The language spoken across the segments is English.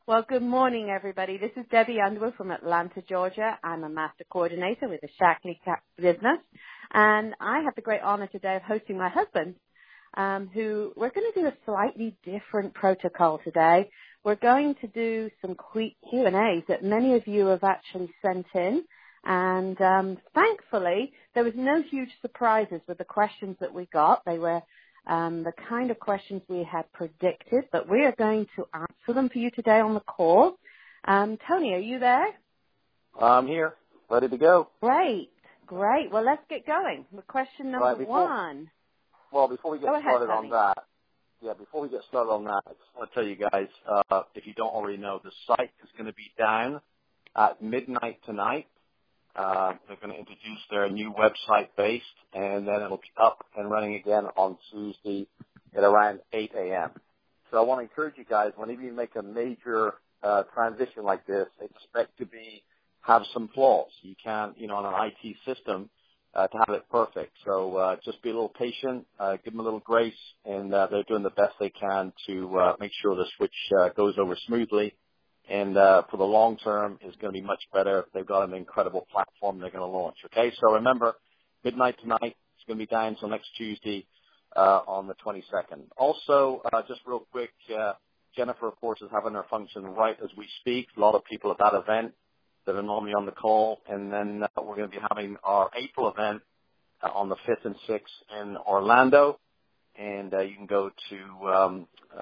Well, good morning, everybody. This is Debbie Underwood from Atlanta, Georgia. I'm a master coordinator with the Shaklee business, and I have the great honor today of hosting my husband, who we're going to do a slightly different protocol today. We're going to do some Q&As that many of you have actually sent in, and thankfully, there was no huge surprises with the questions that we got. They were the kind of questions we had predicted, but we are going to answer them for you today on the call. Tony, are you there? I'm here, ready to go. Great. Well, let's get going with question number one. Well, before we get started Tony. on that, I just want to tell you guys, if you don't already know, the site is going to be down at midnight tonight. They're going to introduce their new website based, and then it'll be up and running again on Tuesday at around 8 a.m. So I want to encourage you guys, whenever you make a major transition like this, expect to have some flaws. You can't, on an IT system, to have it perfect. So just be a little patient, give them a little grace, and they're doing the best they can to make sure the switch goes over smoothly. And for the long term, it's going to be much better. They've got an incredible platform they're going to launch, okay? So remember, midnight tonight. It's going to be down until next Tuesday on the 22nd. Also, just real quick, Jennifer, of course, is having her function right as we speak. A lot of people at that event that are normally on the call. And then we're going to be having our April event on the 5th and 6th in Orlando. And you can go to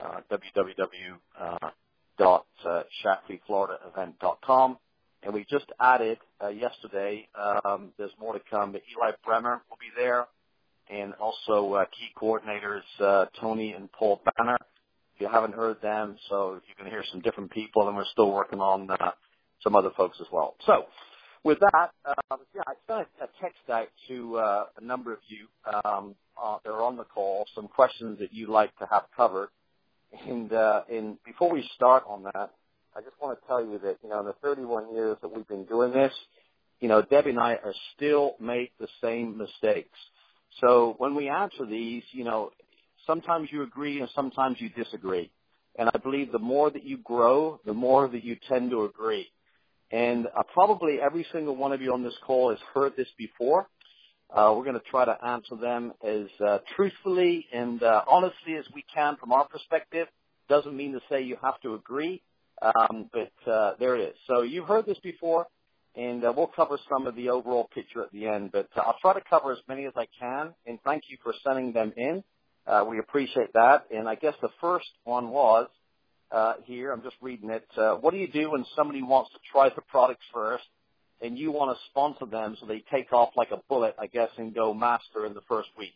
www.ShakleeFloridaEvent.com. And we just added yesterday, there's more to come, but Eli Bremer will be there, and also key coordinators Tony and Paul Banner. If you haven't heard them, so you can hear some different people, and we're still working on some other folks as well. So with that, I sent a text out to a number of you that are on the call, some questions that you'd like to have covered. And before we start on that, I just want to tell you that, in the 31 years that we've been doing this, Debbie and I are still make the same mistakes. So when we answer these, sometimes you agree and sometimes you disagree. And I believe the more that you grow, the more that you tend to agree. And probably every single one of you on this call has heard this before. We're going to try to answer them as truthfully and honestly as we can from our perspective. Doesn't mean to say you have to agree, but there it is. So you've heard this before, and we'll cover some of the overall picture at the end. But I'll try to cover as many as I can, and thank you for sending them in. We appreciate that. And I guess the first one was here. I'm just reading it. What do you do when somebody wants to try the products first, and you want to sponsor them so they take off like a bullet, I guess, and go master in the first week?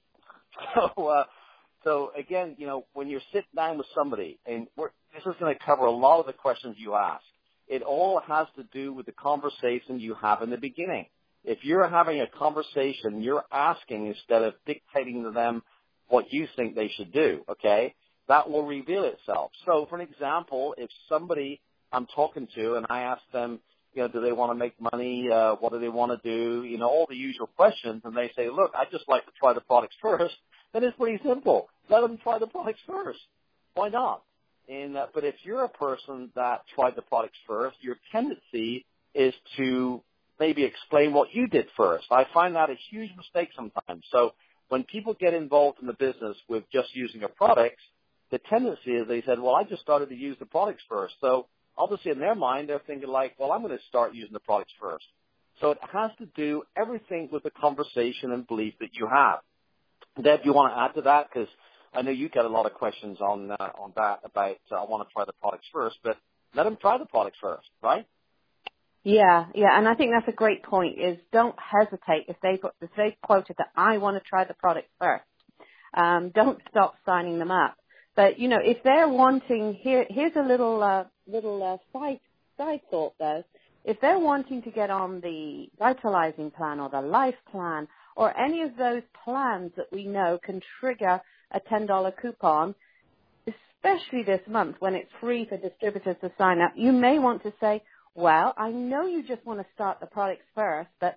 So again, when you're sitting down with somebody, and this is going to cover a lot of the questions you ask. It all has to do with the conversation you have in the beginning. If you're having a conversation, you're asking instead of dictating to them what you think they should do, okay? That will reveal itself. So, for an example, if somebody I'm talking to and I ask them, do they want to make money? What do they want to do? All the usual questions. And they say, look, I'd just like to try the products first. Then it's pretty simple. Let them try the products first. Why not? But if you're a person that tried the products first, your tendency is to maybe explain what you did first. I find that a huge mistake sometimes. So when people get involved in the business with just using a product, the tendency is they said, well, I just started to use the products first. So obviously in their mind, they're thinking like, well, I'm going to start using the products first. So it has to do everything with the conversation and belief that you have. Deb, you want to add to that? Because I know you get a lot of questions on that about I want to try the products first, but let them try the products first, right? Yeah, and I think that's a great point. Is don't hesitate if they've quoted that I want to try the product first. Don't stop signing them up. But if they're wanting, here's a little side thought though. If they're wanting to get on the Vitalizing plan or the Life plan or any of those plans that we know can trigger a $10 coupon, especially this month when it's free for distributors to sign up, you may want to say, well, I know you just want to start the products first, but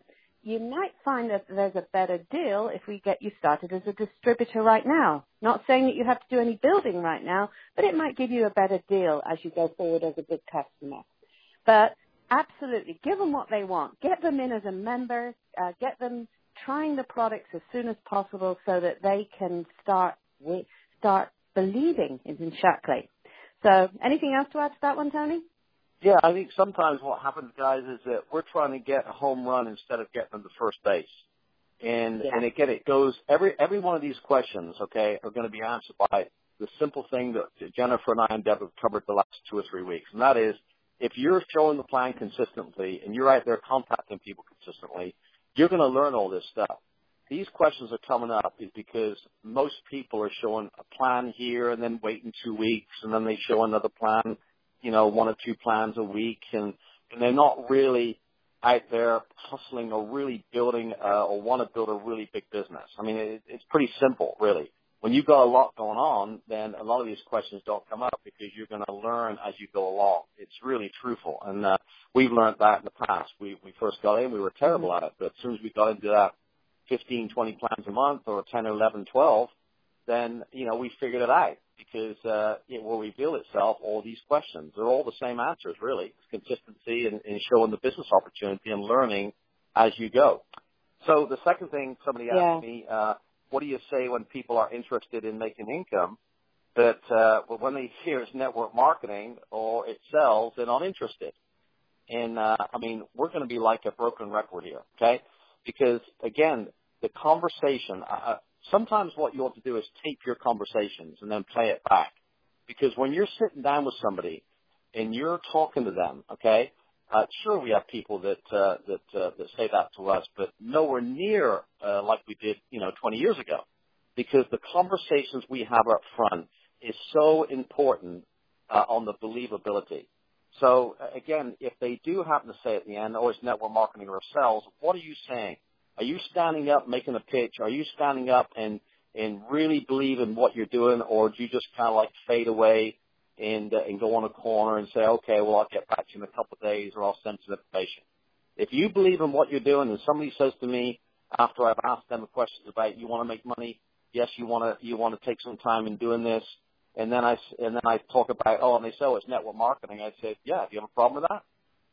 you might find that there's a better deal if we get you started as a distributor right now. Not saying that you have to do any building right now, but it might give you a better deal as you go forward as a good customer. But absolutely, give them what they want. Get them in as a member. Get them trying the products as soon as possible so that they can start believing in Shaklee. So anything else to add to that one, Tony? Yeah, I think sometimes what happens, guys, is that we're trying to get a home run instead of getting them to first base. And again, it goes, every one of these questions, okay, are going to be answered by the simple thing that Jennifer and I and Deb have covered the last 2 or 3 weeks. And that is, if you're showing the plan consistently and you're out there contacting people consistently, you're going to learn all this stuff. These questions are coming up is because most people are showing a plan here and then waiting 2 weeks and then they show another plan, 1 or 2 plans a week, and they're not really out there hustling or really building or want to build a really big business. I mean, it's pretty simple, really. When you've got a lot going on, then a lot of these questions don't come up because you're going to learn as you go along. It's really truthful, and we've learned that in the past. We first got in, we were terrible at it, but as soon as we got into that 15, 20 plans a month or 10, 11, 12, then, we figured it out because it will reveal itself, all these questions. They're all the same answers, really. It's consistency and showing the business opportunity and learning as you go. So the second thing somebody asked me, what do you say when people are interested in making income, but when they hear it's network marketing or it sells, they're not interested? And, we're going to be like a broken record here, okay? Because, again, the conversation, sometimes what you ought to do is tape your conversations and then play it back. Because when you're sitting down with somebody and you're talking to them, okay, sure, we have people that say that to us, but nowhere near like we did, 20 years ago, because the conversations we have up front is so important on the believability. So again, if they do happen to say at the end, "Oh, it's network marketing or sales," what are you saying? Are you standing up, making a pitch? Are you standing up and really believe in what you're doing, or do you just kind of like fade away and go on a corner and say, "Okay, well, I'll get back to you in a couple of days, or I'll send some information"? If you believe in what you're doing, and somebody says to me after I've asked them questions about, "You want to make money? Yes, you want to take some time in doing this," and then I talk about, and they say, "Oh, it's network marketing." I say, "Yeah, do you have a problem with that?"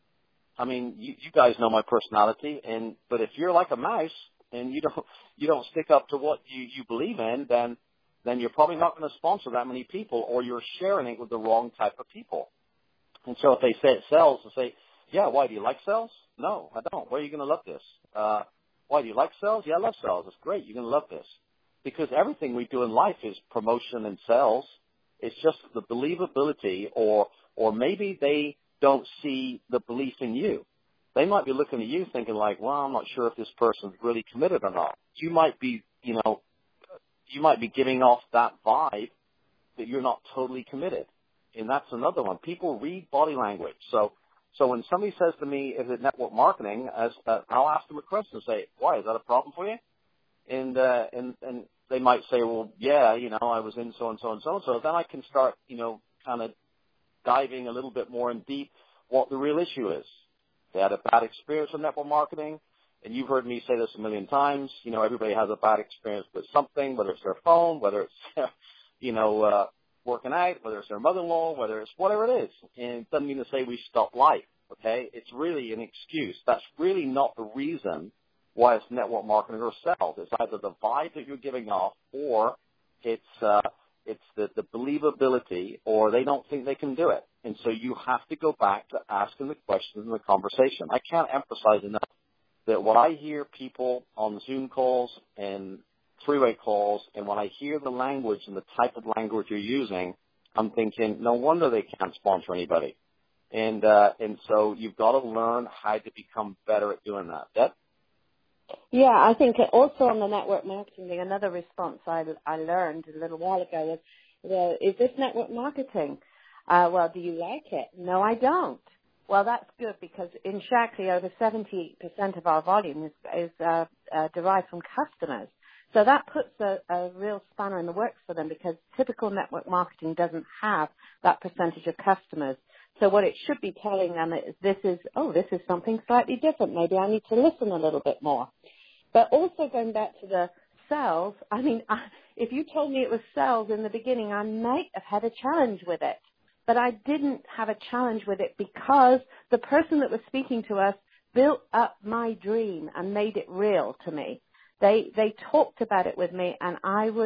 I mean, you guys know my personality, but if you're like a mouse and you don't stick up to what you believe in, then you're probably not going to sponsor that many people, or you're sharing it with the wrong type of people. And so if they say it sells, they say, "Yeah, why, do you like sales?" "No, I don't." "Why are you going to love this?" "Why, do you like sales?" "Yeah, I love sales." "It's great. You're going to love this." Because everything we do in life is promotion and sales. It's just the believability, or maybe they don't see the belief in you. They might be looking at you thinking like, "Well, I'm not sure if this person's really committed or not." You might be, you might be giving off that vibe that you're not totally committed. And that's another one. People read body language. So when somebody says to me, "Is it network marketing?" I'll ask them a question and say, "Why, is that a problem for you?" And they might say, "Well, yeah, I was in so and so and so and so." Then I can start, kind of diving a little bit more in deep what the real issue is. They had a bad experience with network marketing, and you've heard me say this a million times. Everybody has a bad experience with something, whether it's their phone, whether it's, working out, whether it's their mother-in-law, whether it's whatever it is. And it doesn't mean to say we stop life, okay? It's really an excuse. That's really not the reason why it's network marketing or sales. It's either the vibe that you're giving off, or it's the believability, or they don't think they can do it. And so you have to go back to asking the questions in the conversation. I can't emphasize enough that when I hear people on Zoom calls and three-way calls, and when I hear the language and the type of language you're using, I'm thinking, no wonder they can't sponsor anybody. And so you've got to learn how to become better at doing that. Deb? Yeah, I think also on the network marketing thing, another response I learned a little while ago was, "Is this network marketing?" "Well, do you like it?" "No, I don't." Well, that's good, because in Shaklee, over 70% of our volume is derived from customers. So that puts a real spanner in the works for them because typical network marketing doesn't have that percentage of customers. So what it should be telling them is this is something slightly different. Maybe I need to listen a little bit more. But also going back to the sales, I mean, if you told me it was sales in the beginning, I might have had a challenge with it. But I didn't have a challenge with it because the person that was speaking to us built up my dream and made it real to me. They talked about it with me, and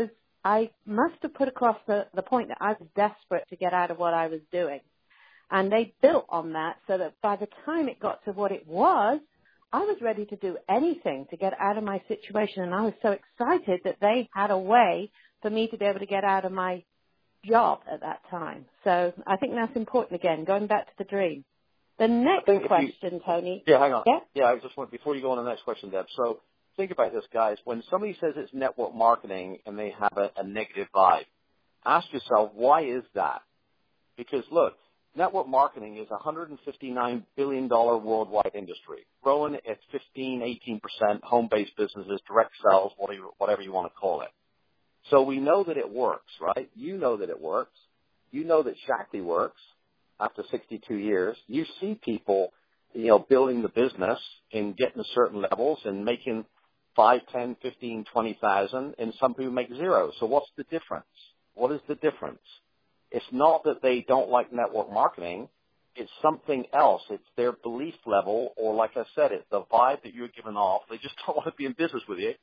I must have put across the point that I was desperate to get out of what I was doing. And they built on that so that by the time it got to what it was, I was ready to do anything to get out of my situation. And I was so excited that they had a way for me to be able to get out of my job at that time. So I think that's important again, going back to the dream. The next question, Tony. Yeah, hang on. Yeah? Yeah, I just want, before you go on to the next question, Deb. So think about this, guys. When somebody says it's network marketing and they have a negative vibe, ask yourself, why is that? Because, look, network marketing is a $159 billion worldwide industry, growing at 15-18%, home-based businesses, direct sales, whatever you want to call it. So we know that it works, right? You know that it works. You know that Shaklee works after 62 years. You see people, building the business and getting to certain levels and making 5, 10, 15, 20,000, and some people make zero. So what's the difference? What is the difference? It's not that they don't like network marketing. It's something else. It's their belief level, or like I said, it's the vibe that you're giving off. They just don't want to be in business with you,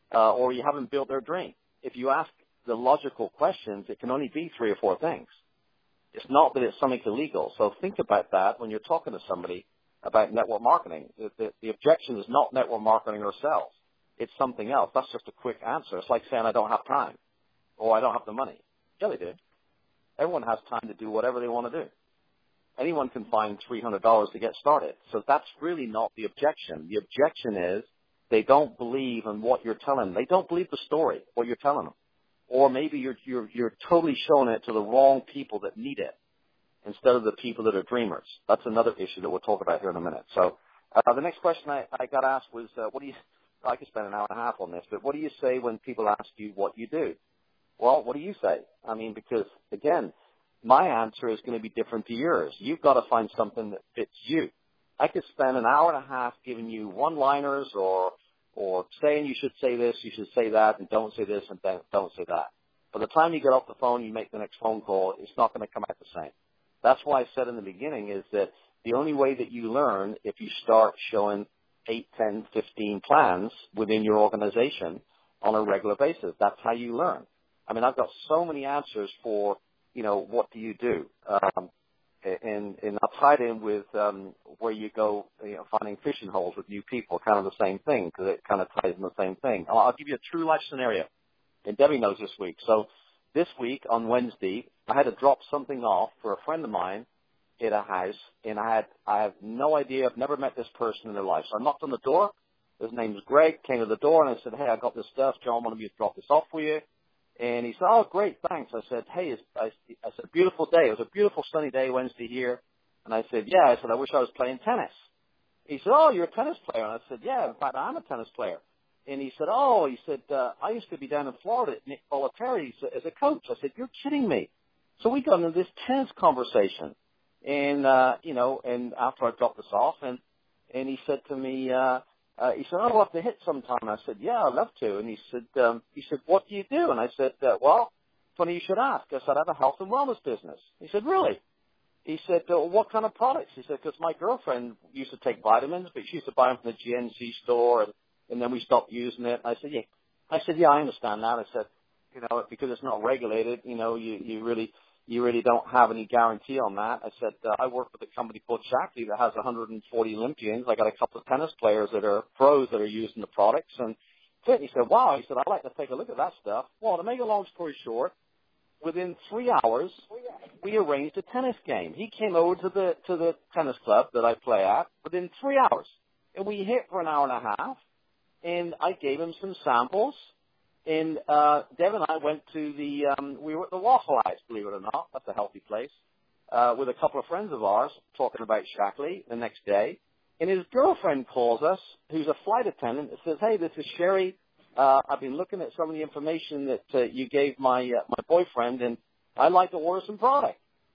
or you haven't built their dream. If you ask the logical questions, it can only be 3 or 4 things. It's not that it's something illegal. So think about that when you're talking to somebody about network marketing. The objection is not network marketing or sales. It's something else. That's just a quick answer. It's like saying I don't have time or I don't have the money. Yeah, they do. Everyone has time to do whatever they want to do. Anyone can find $300 to get started. So that's really not the objection. The objection is they don't believe in what you're telling them. They don't believe the story, what you're telling them. Or maybe you're totally showing it to the wrong people that need it instead of the people that are dreamers. That's another issue that we'll talk about here in a minute. So the next question I got asked was, I could spend an hour and a half on this, but what do you say when people ask you what you do? Well, what do you say? I mean, because, again, my answer is going to be different to yours. You've got to find something that fits you. I could spend an hour and a half giving you one-liners or saying you should say this, you should say that, and don't say this and don't say that. By the time you get off the phone, you make the next phone call, it's not going to come out the same. That's why I said in the beginning is that the only way that you learn if you start showing 8, 10, 15 plans within your organization on a regular basis. That's how you learn. I mean, I've got so many answers for, what do you do? And I'll tie it in with where you go, finding fishing holes with new people, kind of the same thing, because it kind of ties in the same thing. I'll give you a true life scenario, and Debbie knows this week. So this week on Wednesday, I had to drop something off for a friend of mine at a house, and I have no idea. I've never met this person in their life. So I knocked on the door. His name's Greg. Came to the door, and I said, hey, I got this stuff. John wanted me to drop this off for you. And he said, oh, great, thanks. I said, hey, I said, beautiful day. It was a beautiful sunny day Wednesday here. And I said, yeah. I said, I wish I was playing tennis. He said, oh, you're a tennis player. And I said, yeah, in fact, I'm a tennis player. And he said, I used to be down in Florida at Nick Bollettieri as a coach. I said, you're kidding me. So we got into this tennis conversation. And, and after I dropped this off, and he said to me, he said, I'd love to hit sometime. I said, yeah, I'd love to. And he said, what do you do? And I said, well, funny you should ask. I said, I have a health and wellness business. He said, really? He said, what kind of products? He said, because my girlfriend used to take vitamins, but she used to buy them from the GNC store, and then we stopped using it. I said, yeah. I understand that. I said, because it's not regulated, you really don't have any guarantee on that. I said, I work with a company called Shaklee that has 140 Olympians. I got a couple of tennis players that are pros that are using the products. And he said, wow. He said, I'd like to take a look at that stuff. Well, to make a long story short, within 3 hours, we arranged a tennis game. He came over to the tennis club that I play at within 3 hours. And we hit for an hour and a half. And I gave him some samples. And Deb and I went to we were at the Waffle House, believe it or not. That's a healthy place. With a couple of friends of ours talking about Shaklee the next day. And his girlfriend calls us, who's a flight attendant, and says, hey, this is Sherry I've been looking at some of the information that you gave my boyfriend, and I'd like to order some product.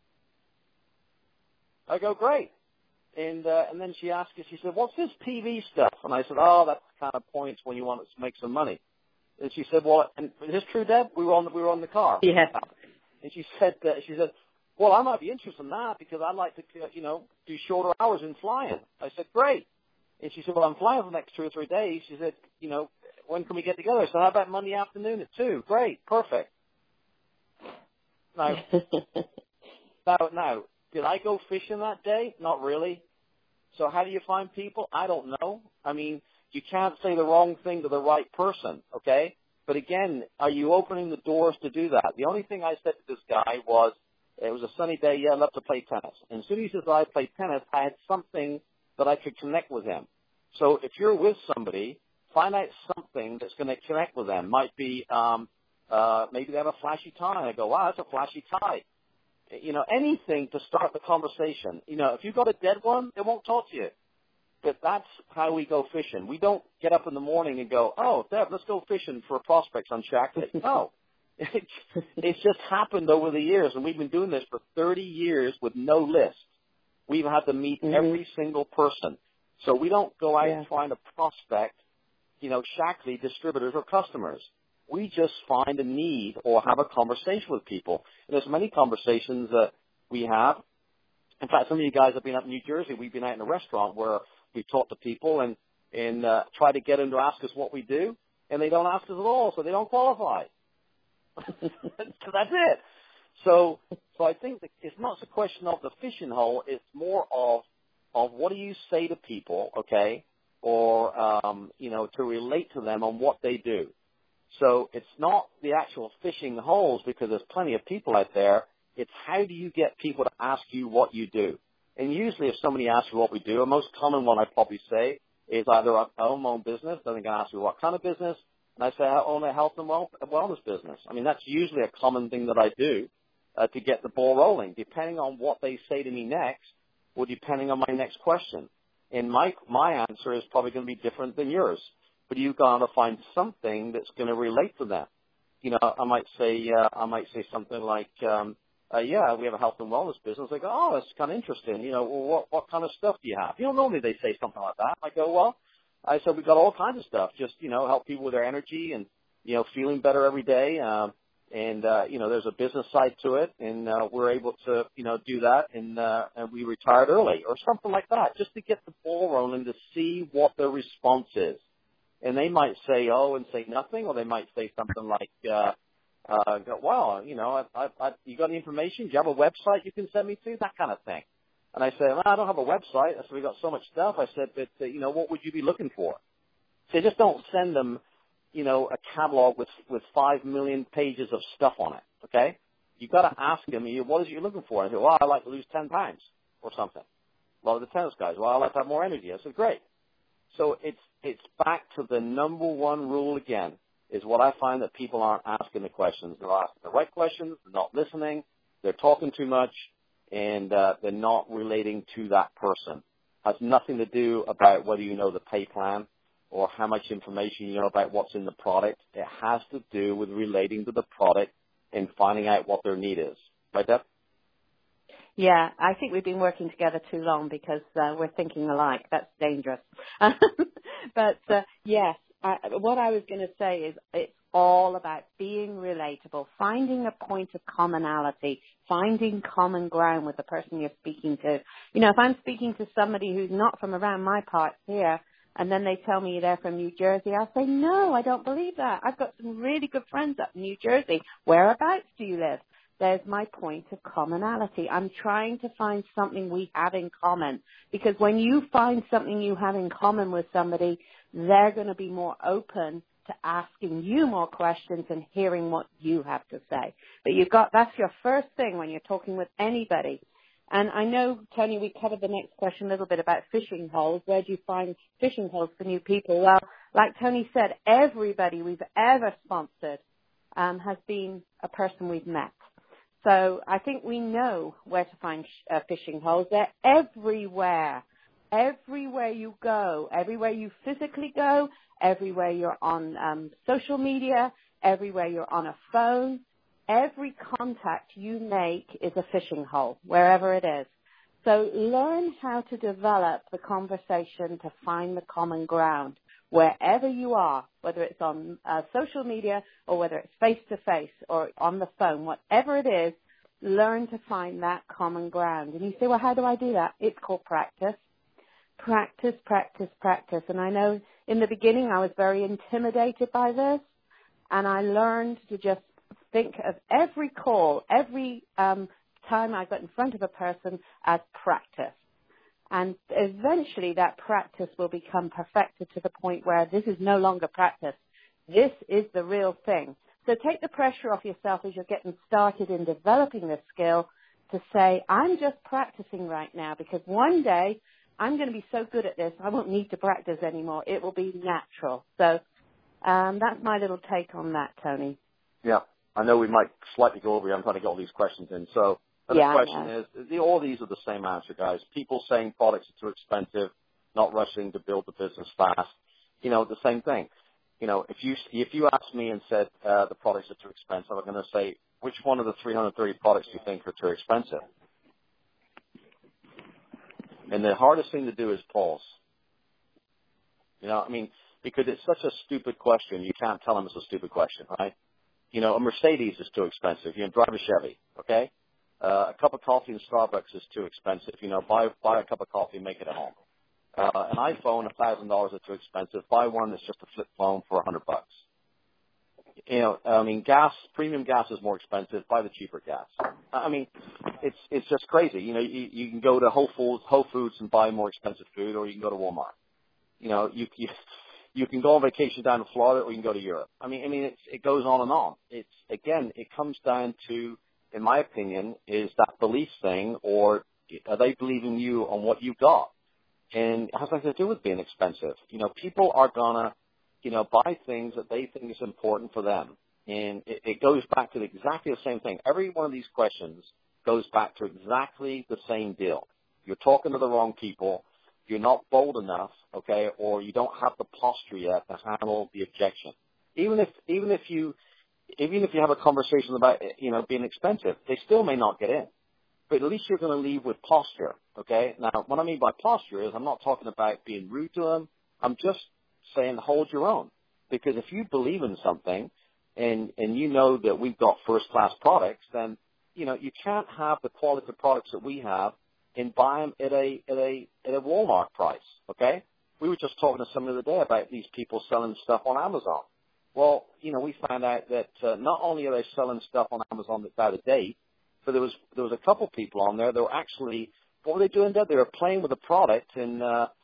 I go, great. And then she asked us, she said, what's this TV stuff? And I said, oh, that's the kind of points when you want to make some money. And she said, well, and is this true, Deb? We were on the car. Yeah. And she said, well, I might be interested in that because I'd like to, do shorter hours in flying. I said, great. And she said, well, I'm flying for the next 2 or 3 days. She said, when can we get together? I said, how about Monday afternoon at 2? Great, perfect. Now, did I go fishing that day? Not really. So how do you find people? I don't know. I mean, you can't say the wrong thing to the right person, okay? But again, are you opening the doors to do that? The only thing I said to this guy was, it was a sunny day, yeah, I'd love to play tennis. And as soon as he says I play tennis, I had something that I could connect with him. So if you're with somebody, find out something that's going to connect with them. Might be, maybe they have a flashy tie. And I go, wow, that's a flashy tie. Anything to start the conversation. If you've got a dead one, they won't talk to you. But that's how we go fishing. We don't get up in the morning and go, oh, Deb, let's go fishing for prospects on Shackley. No. It's just happened over the years, and we've been doing this for 30 years with no list. We've had to meet every single person. So we don't go out trying to prospect, Shackley distributors or customers. We just find a need or have a conversation with people. And there's many conversations that we have. In fact, some of you guys have been up in New Jersey. We've been out in a restaurant where we talk to people and try to get them to ask us what we do, and they don't ask us at all, so they don't qualify. So that's it. So I think that it's not a question of the fishing hole. It's more of what do you say to people, okay, or to relate to them on what they do. So it's not the actual fishing holes because there's plenty of people out there. It's how do you get people to ask you what you do. And usually if somebody asks you what we do, a most common one I'd probably say is either I own my own business, then they're going to ask me what kind of business, and I say I own a health and wellness business. I mean, that's usually a common thing that I do to get the ball rolling, depending on what they say to me next or depending on my next question. And my answer is probably going to be different than yours. But you've got to find something that's going to relate to them. I might say something like, yeah, we have a health and wellness business. They go, oh, that's kind of interesting. Well, what kind of stuff do you have? Normally they say something like that. I go, well, I said, we've got all kinds of stuff. Just, help people with their energy and, feeling better every day. And there's a business side to it. And we're able to, do that. And we retired early or something like that, just to get the ball rolling to see what their response is. And they might say, oh, and say nothing, or they might say something like, wow, you got any information? Do you have a website you can send me to? That kind of thing. And I say, well, I don't have a website. I said, we got so much stuff. I said, but, what would you be looking for? So just don't send them, a catalog with 5 million pages of stuff on it, okay? You've got to ask them, what is it you're looking for? I said, well, I'd like to lose 10 pounds or something. A lot of the tennis guys, well, I'd like to have more energy. I said, great. So it's back to the number one rule again, is what I find that people aren't asking the questions. They're asking the right questions, they're not listening, they're talking too much, and they're not relating to that person. It has nothing to do about whether you know the pay plan or how much information you know about what's in the product. It has to do with relating to the product and finding out what their need is. Right, Deb? Yeah, I think we've been working together too long because we're thinking alike. That's dangerous. But, yes, what I was going to say is it's all about being relatable, finding a point of commonality, finding common ground with the person you're speaking to. If I'm speaking to somebody who's not from around my parts here, and then they tell me they're from New Jersey, I'll say, no, I don't believe that. I've got some really good friends up in New Jersey. Whereabouts do you live? There's my point of commonality. I'm trying to find something we have in common, because when you find something you have in common with somebody, they're going to be more open to asking you more questions and hearing what you have to say. But that's your first thing when you're talking with anybody. And I know, Tony, we covered the next question a little bit about fishing holes. Where do you find fishing holes for new people? Well, like Tony said, everybody we've ever sponsored has been a person we've met. So I think we know where to find fishing holes. They're everywhere. Everywhere you go, everywhere you physically go, everywhere you're on social media, everywhere you're on a phone. Every contact you make is a fishing hole, wherever it is. So learn how to develop the conversation to find the common ground wherever you are, whether it's on social media or whether it's face-to-face or on the phone, whatever it is, learn to find that common ground. And you say, well, how do I do that? It's called practice. Practice, practice, practice. And I know in the beginning I was very intimidated by this, and I learned to just think of every call, every time I got in front of a person as practice. And eventually that practice will become perfected to the point where this is no longer practice. This is the real thing. So take the pressure off yourself as you're getting started in developing this skill to say, I'm just practicing right now because one day I'm going to be so good at this, I won't need to practice anymore. It will be natural. So that's my little take on that, Tony. Yeah. I know we might slightly go over here. I'm trying to get all these questions in. So the question is, all these are the same answer, guys. People saying products are too expensive, not rushing to build the business fast. You know, the same thing. You know, if you asked me and said the products are too expensive, I'm going to say, which one of the 330 products do you think are too expensive? And the hardest thing to do is pause. You know, I mean, because it's such a stupid question, you can't tell them it's a stupid question, right? You know, a Mercedes is too expensive. You know, drive a Chevy, okay? A cup of coffee in Starbucks is too expensive. You know, buy a cup of coffee and make it at home. An iPhone, $1,000 is too expensive. Buy one that's just a flip phone for $100. You know, I mean, premium gas is more expensive. Buy the cheaper gas. I mean, it's just crazy. You know, you can go to Whole Foods and buy more expensive food, or you can go to Walmart. You know, you can go on vacation down to Florida, or you can go to Europe. I mean, it goes on and on. It comes down to, in my opinion, is that belief thing, or are they believing you on what you got? And it has nothing to do with being expensive. You know, people are gonna, you know, buy things that they think is important for them. And it goes back to exactly the same thing. Every one of these questions goes back to exactly the same deal. You're talking to the wrong people. You're not bold enough, okay, or you don't have the posture yet to handle the objection. Even if you have a conversation about, you know, being expensive, they still may not get in. But at least you're going to leave with posture, okay? Now, what I mean by posture is I'm not talking about being rude to them. I'm just saying hold your own. Because if you believe in something and you know that we've got first-class products, then, you know, you can't have the quality of products that we have and buy them at a Walmart price, okay? We were just talking to someone the other day about these people selling stuff on Amazon. Well, you know, we found out that not only are they selling stuff on Amazon that's out of date, but there was a couple people on there that were actually, what were they doing there? They were playing with the product, and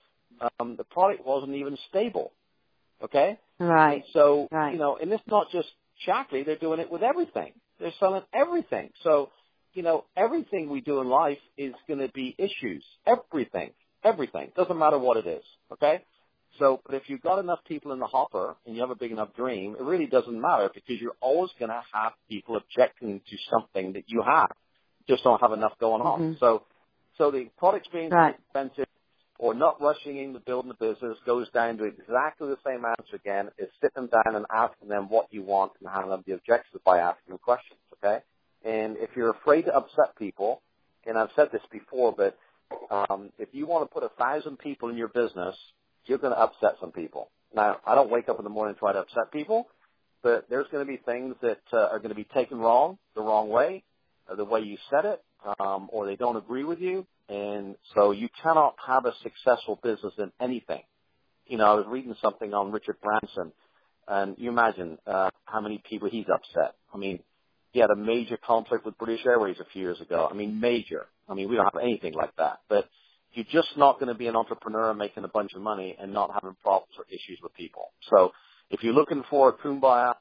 the product wasn't even stable, okay? Right. And so, right. You know, and it's not just Shaklee, they're doing it with everything. They're selling everything. So, you know, everything we do in life is going to be issues. Everything. Doesn't matter what it is, okay? So, but if you've got enough people in the hopper and you have a big enough dream, it really doesn't matter because you're always going to have people objecting to something that you have. Just don't have enough going on. Mm-hmm. So the products being right. expensive or not rushing into building the business goes down to exactly the same answer again, is sitting down and asking them what you want and handling the objections by asking them questions, okay? And if you're afraid to upset people, and I've said this before, but if you want to put 1,000 people in your business, you're going to upset some people. Now, I don't wake up in the morning and try to upset people, but there's going to be things that are going to be taken wrong, the wrong way, the way you said it, or they don't agree with you. And so you cannot have a successful business in anything. You know, I was reading something on Richard Branson, and you imagine how many people he's upset. I mean, he had a major conflict with British Airways a few years ago. I mean, major. I mean, we don't have anything like that. But you're just not going to be an entrepreneur making a bunch of money and not having problems or issues with people. So if you're looking for a kumbaya,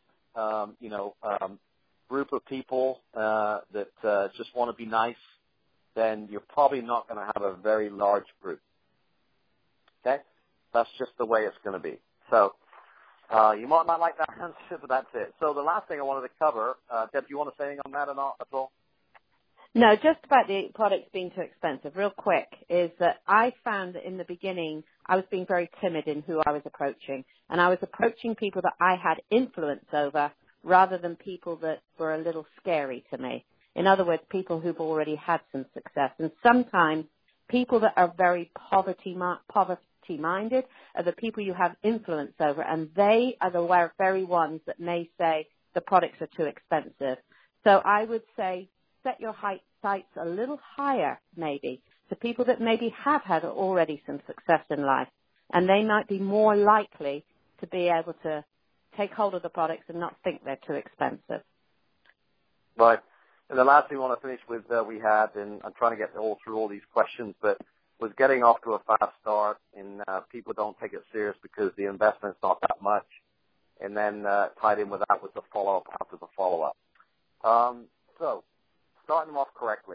group of people that just want to be nice, then you're probably not going to have a very large group. Okay? That's just the way it's going to be. So you might not like that answer, but that's it. So the last thing I wanted to cover, Deb, do you want to say anything on that or not at all? No, just about the products being too expensive, real quick, is that I found that in the beginning I was being very timid in who I was approaching. And I was approaching people that I had influence over rather than people that were a little scary to me. In other words, people who've already had some success. And sometimes people that are very poverty-minded are the people you have influence over, and they are the very ones that may say the products are too expensive. So I would say set your sights a little higher, maybe, to people that maybe have had already some success in life, and they might be more likely to be able to take hold of the products and not think they're too expensive. Right. And the last thing I want to finish with we had, and I'm trying to get through all these questions, but was getting off to a fast start, and people don't take it serious because the investment's not that much. And then tied in with that was the follow-up after the follow-up. So starting them off correctly.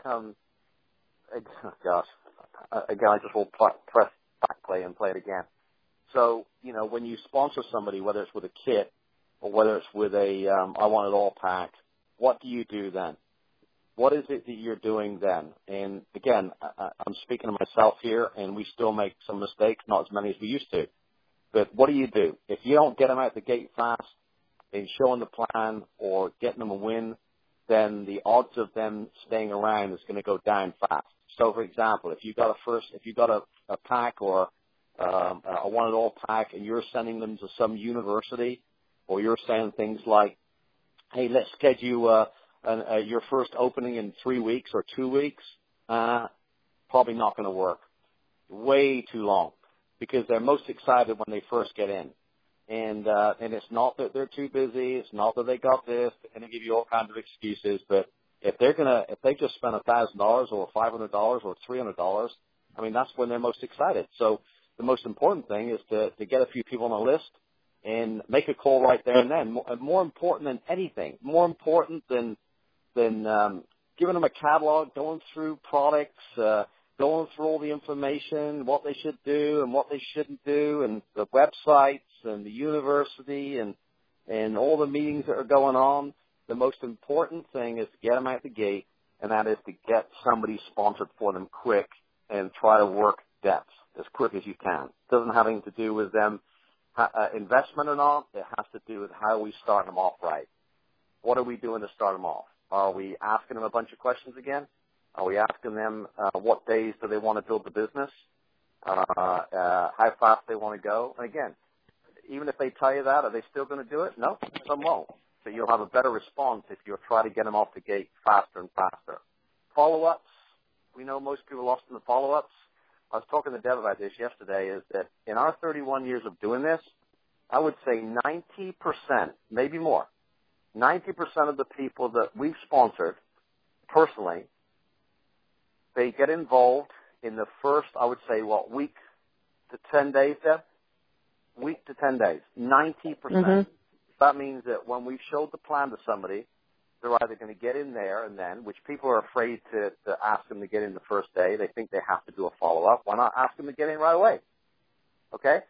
Gosh, again, I just will press back play and play it again. So, when you sponsor somebody, whether it's with a kit or whether it's with a I Want It All pack, what do you do then? What is it that you're doing then? And again, I'm speaking to myself here, and we still make some mistakes, not as many as we used to. But what do? If you don't get them out the gate fast and showing the plan or getting them a win, then the odds of them staying around is going to go down fast. So, for example, if you got a pack or a Want It All pack, and you're sending them to some university, or you're saying things like, "Hey, let's schedule your first opening in 3 weeks or 2 weeks," probably not going to work. Way too long, because they're most excited when they first get in. And it's not that they're too busy. It's not that they got this. They're going to give you all kinds of excuses. But if they just spent $1,000 or $500 or $300, I mean, that's when they're most excited. So the most important thing is to get a few people on a list and make a call right there and then. More important than anything, more important than giving them a catalog, going through products, going through all the information, what they should do and what they shouldn't do, and the websites and the university and all the meetings that are going on. The most important thing is to get them out the gate, and that is to get somebody sponsored for them quick and try to work depth as quick as you can. It doesn't have anything to do with them investment or not. It has to do with how we start them off right. What are we doing to start them off? Are we asking them a bunch of questions again? Are we asking them what days do they want to build the business? How fast they want to go? And again, even if they tell you that, are they still going to do it? No, some won't. So you'll have a better response if you try to get them off the gate faster and faster. Follow-ups. We know most people lost in the follow-ups. I was talking to Deb about this yesterday, is that in our 31 years of doing this, I would say 90%, maybe more, 90% of the people that we've sponsored personally, they get involved in the first, I would say, week to 10 days, Deb? Week to 10 days, 90%. Mm-hmm. That means that when we've showed the plan to somebody, they're either going to get in there and then, which people are afraid to ask them to get in the first day. They think they have to do a follow-up. Why not ask them to get in right away? Okay?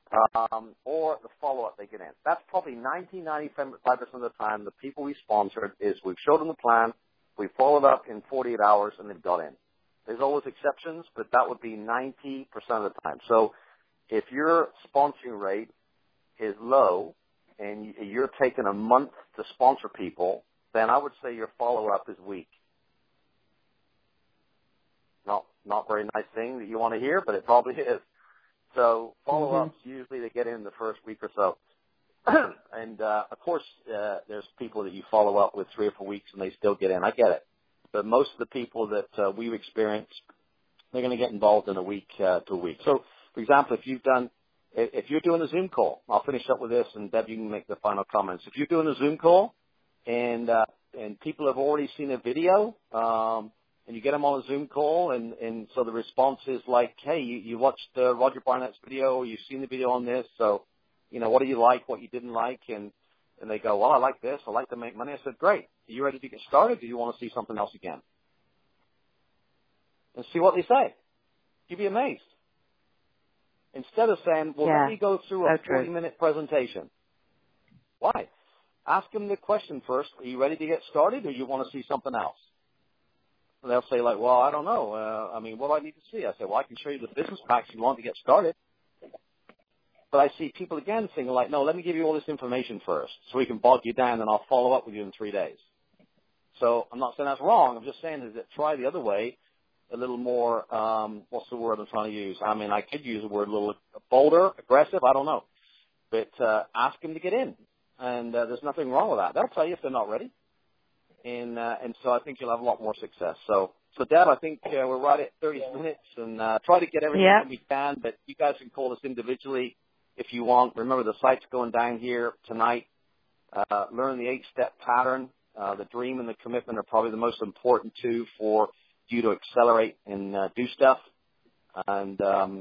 Or the follow-up they get in. That's probably 95% of the time the people we sponsored is we've showed them the plan, we followed up in 48 hours, and they've got in. There's always exceptions, but that would be 90% of the time. So if your sponsoring rate is low and you're taking a month to sponsor people, then I would say your follow-up is weak. Not very nice thing that you want to hear, but it probably is. So follow-ups, usually they get in the first week or so. And, of course, there's people that you follow up with 3 or 4 weeks and they still get in. I get it. But most of the people that we've experienced, they're going to get involved in a week to a week. So, for example, if you're doing a Zoom call, I'll finish up with this, and Deb, you can make the final comments. If you're doing a Zoom call and people have already seen a video, and you get them on a Zoom call, and so the response is like, hey, you watched Roger Barnett's video, or you've seen the video on this, so, what do you like, what you didn't like, and they go, well, I like this, I like to make money. I said, great. Are you ready to get started? Do you want to see something else again? And see what they say. You'd be amazed. Instead of saying, well, let me go through a 40-minute presentation. Why? Ask them the question first. Are you ready to get started, or you want to see something else? they'll say like, well, I don't know. I mean, what do I need to see? I say, well, I can show you the business packs you want to get started. But I see people again saying like, no, let me give you all this information first so we can bog you down and I'll follow up with you in 3 days. So I'm not saying that's wrong. I'm just saying is that try the other way, a little more, what's the word I'm trying to use? I mean, I could use the word a little bolder, aggressive, I don't know. But ask them to get in. And there's nothing wrong with that. They'll tell you if they're not ready. And so I think you'll have a lot more success. So Deb, I think we're right at 30 minutes and try to get everything that we can, but you guys can call us individually if you want. Remember, the site's going down here tonight. Learn the 8-step pattern. The dream and the commitment are probably the most important two for you to accelerate and do stuff. And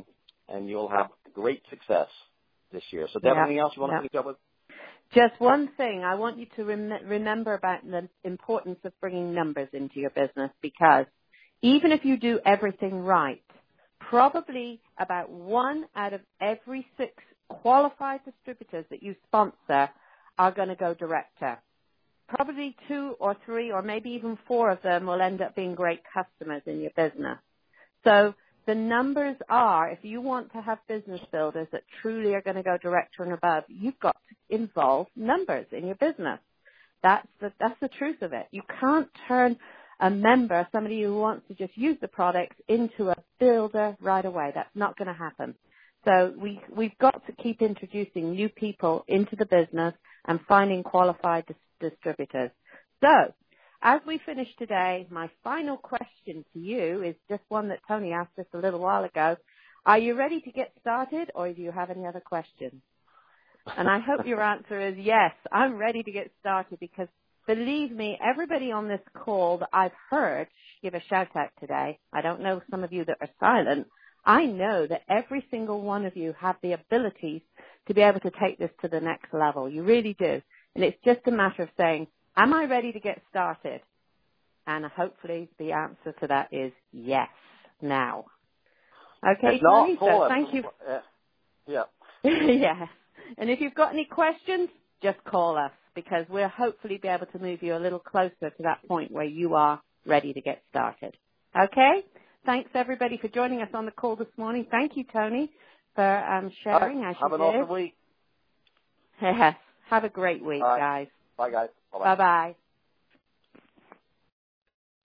you'll have great success this year. So Deb, anything else you want to finish up with? Just one thing. I want you to remember about the importance of bringing numbers into your business, because even if you do everything right, probably about 1 out of every 6 qualified distributors that you sponsor are going to go director. Probably 2 or 3 or maybe even 4 of them will end up being great customers in your business. So the numbers are, if you want to have business builders that truly are going to go director and above, you've got to involve numbers in your business. That's the truth of it. You can't turn a member, somebody who wants to just use the products, into a builder right away. That's not going to happen. So we've got to keep introducing new people into the business and finding qualified distributors. So as we finish today, my final question to you is just one that Tony asked us a little while ago. Are you ready to get started, or do you have any other questions? And I hope your answer is yes, I'm ready to get started, because believe me, everybody on this call that I've heard give a shout out today, I don't know some of you that are silent, I know that every single one of you have the abilities to be able to take this to the next level. You really do. And it's just a matter of saying, am I ready to get started? And hopefully the answer to that is yes, now. Okay, Tony, so thank you. Yeah. Yes. And if you've got any questions, just call us, because we'll hopefully be able to move you a little closer to that point where you are ready to get started. Okay? Thanks, everybody, for joining us on the call this morning. Thank you, Tony, for sharing. Have an awesome week. Yes. Have a great week, guys. Bye, guys. Bye-bye.